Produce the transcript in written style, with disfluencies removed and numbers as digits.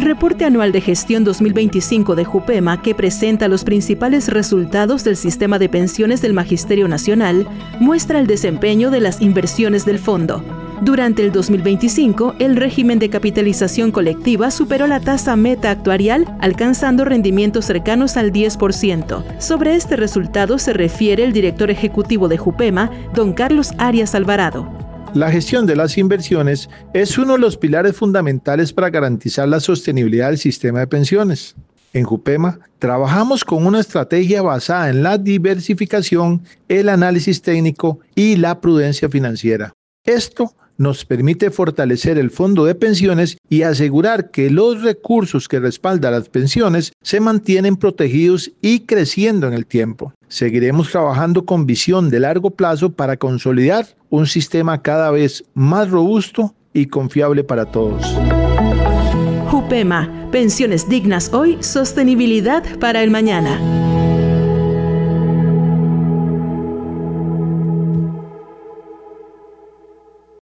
reporte anual de gestión 2025 de Jupema, que presenta los principales resultados del sistema de pensiones del Magisterio Nacional, muestra el desempeño de las inversiones del fondo. Durante el 2025, el régimen de capitalización colectiva superó la tasa meta actuarial, alcanzando rendimientos cercanos al 10%. Sobre este resultado se refiere el director ejecutivo de Jupema, don Carlos Arias Alvarado. La gestión de las inversiones es uno de los pilares fundamentales para garantizar la sostenibilidad del sistema de pensiones. En Jupema, trabajamos con una estrategia basada en la diversificación, el análisis técnico y la prudencia financiera. Esto nos permite fortalecer el fondo de pensiones y asegurar que los recursos que respaldan las pensiones se mantienen protegidos y creciendo en el tiempo. Seguiremos trabajando con visión de largo plazo para consolidar un sistema cada vez más robusto y confiable para todos. Jupema, pensiones dignas hoy, sostenibilidad para el mañana.